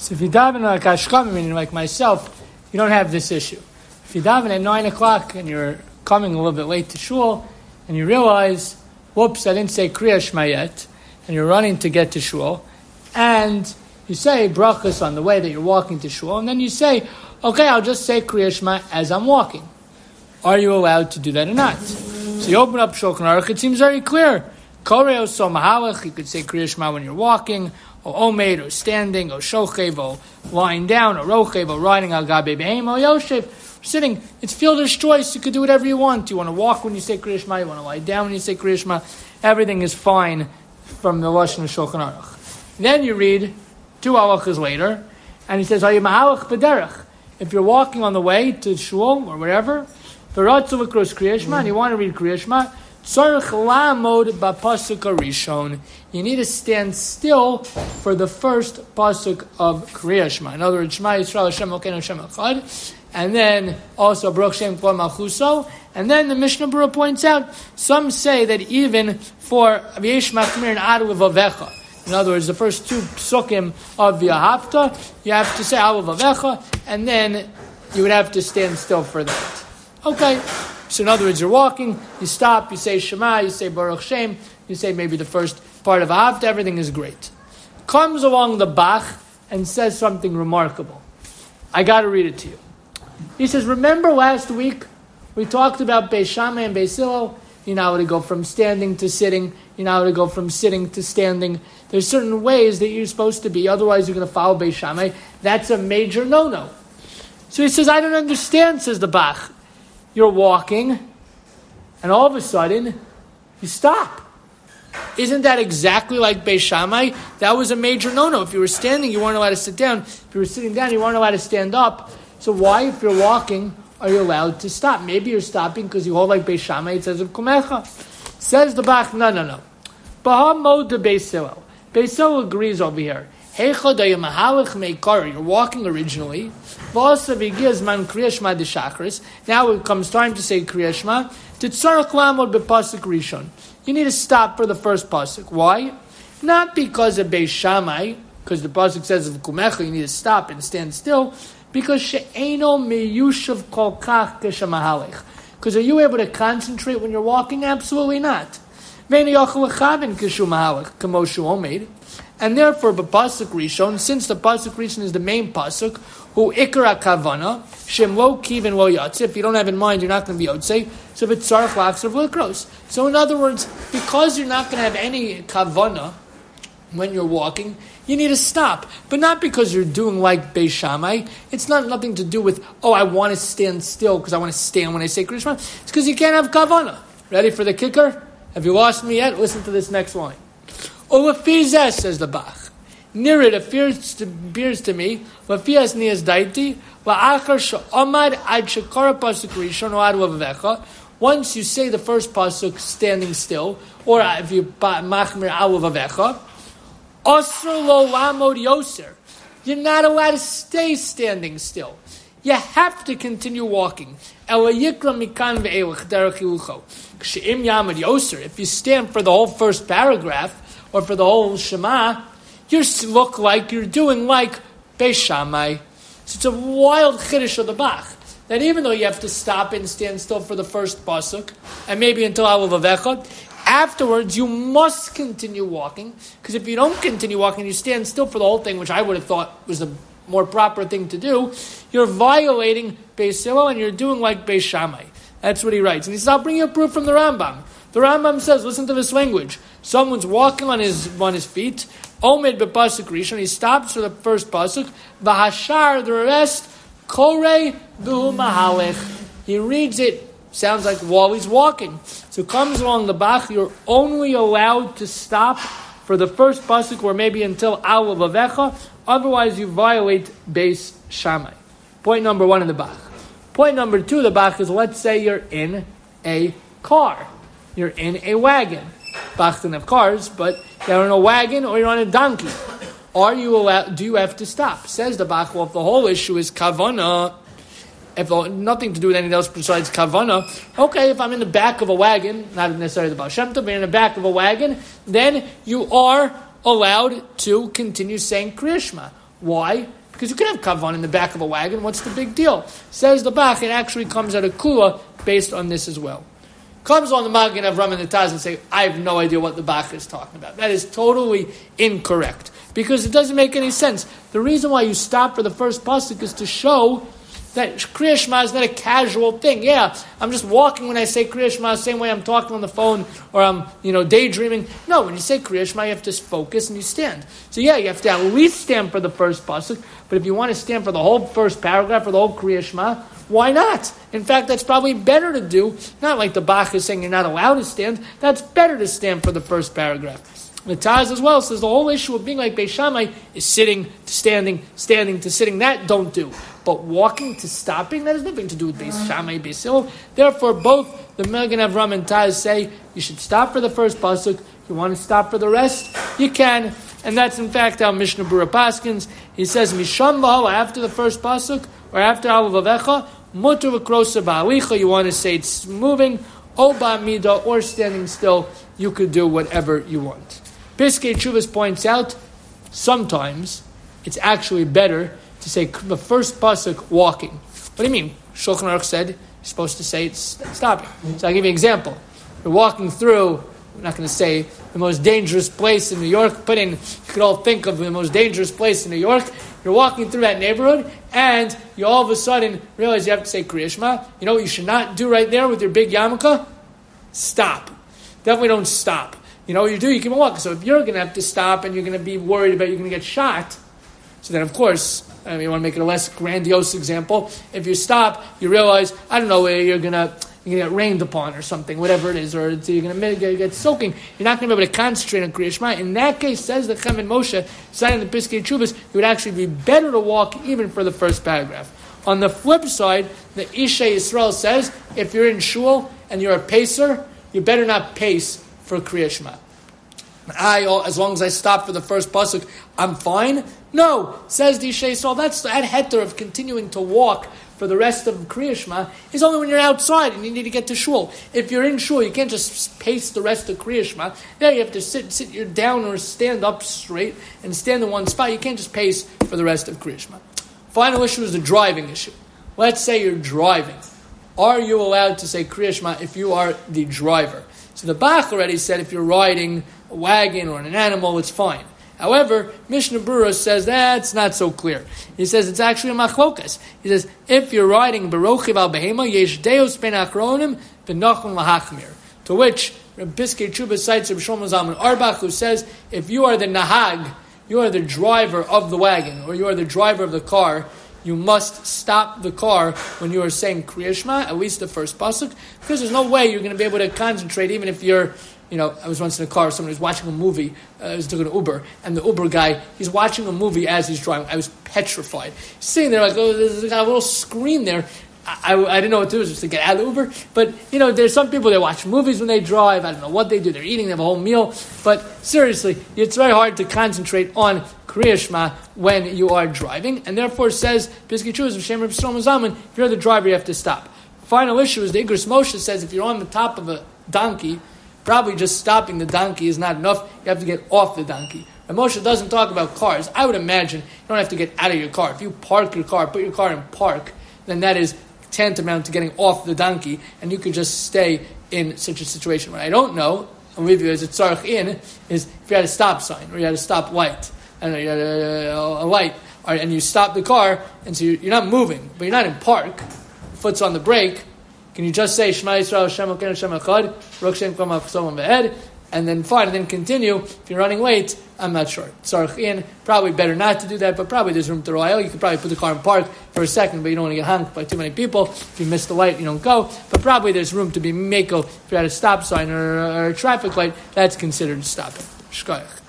So if you daven like Ashkam, meaning like myself, you don't have this issue. If you daven at 9 o'clock and you're coming a little bit late to shul, and you realize, whoops, I didn't say Kriya Shema yet, and you're running to get to shul, and you say brachas on the way that you're walking to shul, and then you say, okay, I'll just say Kriya Shema as I'm walking. Are you allowed to do that or not? So you open up Shulchan Aruch, it seems very clear. Koreo so mahalach, you could say Kriya Shema when you're walking, or omed, or standing, or shochev, or lying down, or rochev, or riding al gabe behem, or yoshev, sitting. It's fielder's choice. You could do whatever you want. You want to walk when you say Kriya Shema, you want to lie down when you say Kriya Shema. Everything is fine from the Lashon of Shulchan Aruch. Then you read 2 halachas later, and he says, Are you mahalach b'derech? If you're walking on the way to shul or whatever, v'ratzu v'kros Kriya Shema, and you want to read Kriya Shema, tzarich la'amod b'pasuk harishon. You need to stand still for the first pasuk of Kriya Shema. In other words, Shema Yisrael Hashem Elokeinu Hashem Echad. And then also Baruch Shem Kol Malchuso. And then the Mishnah Berurah points out, some say that even for V'yesh Machmir and Ad Levavecha, in other words, the first 2 psukim of V'ahavta, you have to say Ad Levavecha, and then you would have to stand still for that. Okay. So in other words, you're walking, you stop, you say Shema, you say Baruch Shem, you say maybe the first part of V'ahavta, everything is great. Comes along the Bach and says something remarkable. I got to read it to you. He says, remember last week we talked about Beis Shammai and Beis Hillel? You know how to go from standing to sitting. You know how to go from sitting to standing. There's certain ways that you're supposed to be. Otherwise, you're going to follow Beis Shammai. That's a major no-no. So he says, I don't understand, says the Bach. You're walking, and all of a sudden, you stop. Isn't that exactly like Beis Shammai? That was a major no-no. If you were standing, you weren't allowed to sit down. If you were sitting down, you weren't allowed to stand up. So why, if you're walking, are you allowed to stop? Maybe you're stopping because you hold like Beis Shammai, it says of Kumecha. Says the Bach, no. Baha mod de Beis Hillel. Beis Hillel agrees over here. You're walking originally. Now it comes time to say Kriya Shema. You need to stop for the first pasuk. Why? Not because of Beis Shammai, because the pasuk says of Kumecha, you need to stop and stand still. Because she'eno meyushav kol kach k'shemahalech. Because are you able to concentrate when you're walking? Absolutely not. And therefore, b'pasuk rishon, since the pasuk rishon is the main pasuk, who ikra kavana, shem lo kivin lo yatze. If you don't have in mind, you're not going to be yotzei. So v'tzarach lachzer v'likros. So in other words, because you're not going to have any kavana when you're walking, you need to stop. But not because you're doing like Beis Shammai. It's nothing to do with, I want to stand still because I want to stand when I say Kriya Shema. It's because you can't have kavanah. Ready for the kicker? Have you lost me yet? Listen to this next line. Olafizeh, says the Bach. Near it appears to me, Lafias nias daiti, la'achar she'omad ad shekara pasuk rishon o ad levavecha. Once you say the first pasuk standing still, or if you machmir ad levavecha, Osr lo lamod yoser. You're not allowed to stay standing still. You have to continue walking. If you stand for the whole first paragraph or for the whole Shema, you look like you're doing like Beis Shammai. So it's a wild chiddush of the Bach. That even though you have to stop and stand still for the first pasuk, and maybe until Alav Avecha, afterwards, you must continue walking, because if you don't continue walking, you stand still for the whole thing, which I would have thought was the more proper thing to do, you're violating Beis Hillel, and you're doing like Beis Shammai. That's what he writes. And he says, I'll bring you a proof from the Rambam. The Rambam says, listen to this language. Someone's walking on his feet, Omed b'pasuk rishon, he stops for the first pasuk, v'hashar, the rest, korei v'hu mahalech. He reads it, sounds like while he's walking. So comes along the Bach, you're only allowed to stop for the first pasuk or maybe until Al Vavecha, otherwise you violate Beis Shammai. Point number 1 in the Bach. Point number 2 in the Bach is, let's say you're in a car. You're in a wagon. Bach doesn't have cars, but you're in a wagon or you're on a donkey. Are you allowed? Do you have to stop? Says the Bach, well, if the whole issue is kavana, if nothing to do with anything else besides kavana, okay, if I'm in the back of a wagon, not necessarily the Baal Shem Tov, but in the back of a wagon, then you are allowed to continue saying Kriya Shema. Why? Because you can have kavan in the back of a wagon. What's the big deal? Says the Bach, it actually comes out of kula based on this as well. Comes on the Magen Avram and the Taz and say, I have no idea what the Bach is talking about. That is totally incorrect. Because it doesn't make any sense. The reason why you stop for the first pasuk is to show that Kriya Shema is not a casual thing. Yeah, I'm just walking when I say Kriya Shema, the same way I'm talking on the phone or I'm, daydreaming. No, when you say Kriya Shema, you have to focus and you stand. So yeah, you have to at least stand for the first pasuk. But if you want to stand for the whole first paragraph or the whole Kriya Shema, why not? In fact, that's probably better to do. Not like the Bach is saying you're not allowed to stand. That's better to stand for the first paragraph. The Taz as well says the whole issue of being like Beis Shammai is sitting to standing, standing to sitting. That don't do. But walking to stopping, that has nothing to do with Beis Shammai, Beis Hillel. Therefore, both the Magen Avram and Taz say you should stop for the first pasuk. If you want to stop for the rest, you can. And that's in fact how Mishnah Berurah paskins. He says, Misham v'ho, after the first pasuk, or after Al Vavecha, mutar v'krosa ba'alicha, you want to say it's moving, o ba'amida, or standing still, you could do whatever you want. Piskei Teshuvos points out, sometimes it's actually better to say the first pasuk walking. What do you mean? Shulchan Aruch said you're supposed to say it's stopping. So I'll give you an example. You're walking through, I'm not going to say the most dangerous place in New York, but you could all think of the most dangerous place in New York. You're walking through that neighborhood, and you all of a sudden realize you have to say Kriya Shema. You know what you should not do right there with your big yarmulke? Stop. Definitely don't stop. You know what you do? You can walk. So if you're going to have to stop and you're going to be worried about you're going to get shot, so then of course, you want to make it a less grandiose example. If you stop, you realize, I don't know, where you're going to get rained upon or something, whatever it is, or you're going to get soaking. You're not going to be able to concentrate on Kriya Shema. In that case, says the Chem and Moshe, citing the Piskei Teshuvos, it would actually be better to walk even for the first paragraph. On the flip side, the Ishay Yisrael says, if you're in shul and you're a pacer, you better not pace for Kriya Shema. As long as I stop for the first pasuk, I'm fine? No, says the Ishay Yisrael, that's that heter of continuing to walk for the rest of Kriya Shema is only when you're outside and you need to get to shul. If you're in shul, you can't just pace the rest of Kriya Shema. There you have to sit you down or stand up straight and stand in one spot. You can't just pace for the rest of Kriya Shema. Final issue is the driving issue. Let's say you're driving. Are you allowed to say Kriya Shema if you are the driver? So the Bach already said if you're riding a wagon or an animal, it's fine. However, Mishnah Berurah says that's not so clear. He says it's actually a machlokas. He says if you're riding berochiv al behema yesh deus ben achronim v'nachon lahachmir. To which Piskei Teshuvos cites Reb Shlomo Zalman Auerbach, who says if you are the nahag, you are the driver of the wagon, or you are the driver of the car, you must stop the car when you are saying Kriya Shema, at least the first pasuk, because there's no way you're going to be able to concentrate, even if you're, I was once in a car, someone was watching a movie, I was doing an Uber, and the Uber guy, he's watching a movie as he's driving. I was petrified. Sitting there like, there's a little screen there. I didn't know what to do, just to get out of the Uber. But, there's some people that watch movies when they drive. I don't know what they do. They're eating, they have a whole meal. But seriously, it's very hard to concentrate on Kriya Shema when you are driving. And therefore says, Piskei Teshuvos, Shem Reb Shlomo Zalman, if you're the driver, you have to stop. Final issue is the Igros Moshe says if you're on the top of a donkey, probably just stopping the donkey is not enough. You have to get off the donkey. And Moshe doesn't talk about cars. I would imagine you don't have to get out of your car. If you park your car, put your car in park, then that is tantamount to getting off the donkey, and you could just stay in such a situation. What I don't know, I'll leave you as a tzarech in, is if you had a stop sign, or you had a stop light, and you had a light, and you stop the car, and so you're not moving, but you're not in park, foot's on the brake, can you just say, Shema Yisrael, Hashem Elokeinu, Hashem Echad, Baruch Shem Kol Malchus V'Ed, and then fine, and then continue. If you're running late, I'm not sure. Tzarech in, probably better not to do that, but probably there's room to royal. You could probably put the car in park for a second, but you don't want to get honked by too many people. If you miss the light, you don't go. But probably there's room to be mako. If you had a stop sign or a traffic light, that's considered stopping. Shkoyach.